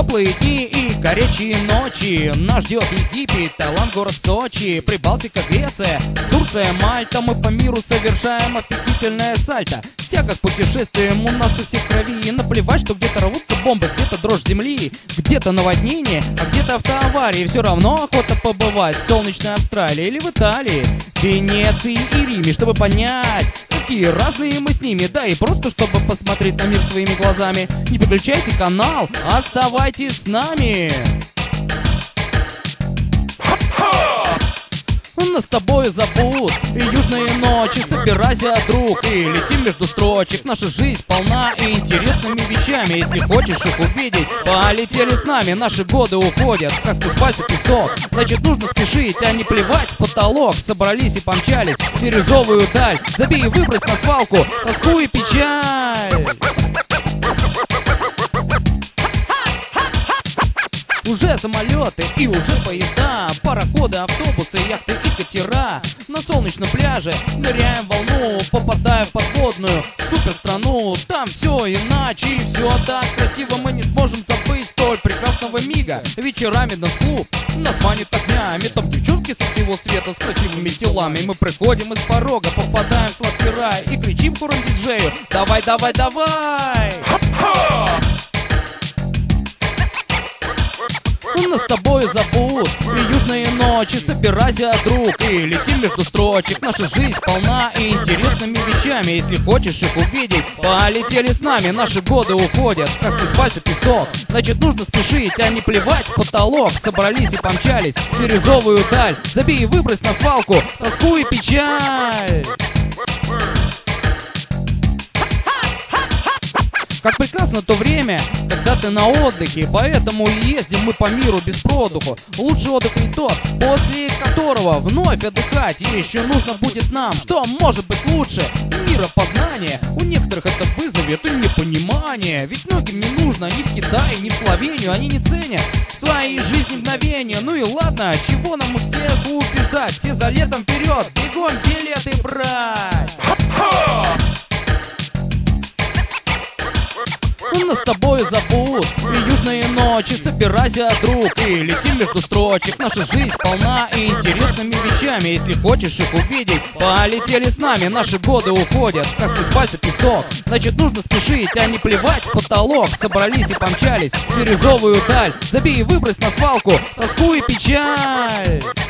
Теплые дни и горячие ночи. Нас ждет Египет, Таиланд, город Сочи, Прибалтика, Греция, Турция, Мальта. Мы по миру совершаем офигительное сальто. Тяга к путешествиям у нас у всех в крови. И наплевать, что где-то рвутся бомбы, где-то дрожь земли, где-то наводнение, а где-то автоаварии. Все равно охота побывать в солнечной Австралии или в Италии, Венеции и Риме, чтобы понять, какие разные мы с ними. Да и просто, чтобы посмотреть на мир своими глазами. Не переключайте канал, оставайтесь с нами. Нас с тобой зовут и южные ночи. Собирайся, друг, и летим между строчек. Наша жизнь полна интересными вещами. Если хочешь их увидеть, полетели с нами. Наши годы уходят, как сквозь пальцы песок. Значит, нужно спешить, а не плевать в потолок. Собрались и помчались в бирюзовую даль. Забей и выбрось на свалку тоску и печаль. Уже самолеты и уже поезда, пароходы, автобусы, яхты и катера. На солнечном пляже ныряем в волну, попадая в подводную суперстрану. Там все иначе и все так красиво. Мы не сможем забыть столь прекрасного мига. Вечерами ночь-клуб нас манит огнями. Там девчонки со всего света с красивыми телами. Мы приходим из порога, попадаем в сладкий рай и кричим хором диджею: давай, давай, давай! Нас с тобой зовут и южные ночи. Собирайся, друг, и летим между строчек. Наша жизнь полна и интересными вещами. Если хочешь их увидеть, полетели с нами. Наши годы уходят, как сквозь пальцы песок. Значит, нужно спешить, а не плевать в потолок. Собрались и помчались в бирюзовую даль. Забей и выбрось на свалку тоску и печаль. Как прекрасно то время, когда ты на отдыхе. Поэтому и ездим мы по миру без продуху. Лучший отдых не тот, после которого вновь отдыхать еще нужно будет нам. Что может быть лучше миропознания? У некоторых это вызовет и непонимание. Ведь многим не нужно ни в Китае, ни в Словению. Они не ценят в своей жизни мгновения. Ну и ладно, чего нам у всех убеждать? Все за летом вперед, бегом билеты брать. Нас с тобой зовут и южные ночи. Собирайся, друг, и летим между строчек. Наша жизнь полна и интересными вещами. Если хочешь их увидеть, полетели с нами. Наши годы уходят, как сквозь пальцы песок. Значит, нужно спешить, а не плевать в потолок. Собрались и помчались в бирюзовую даль. Забей и выбрось на свалку тоску и печаль.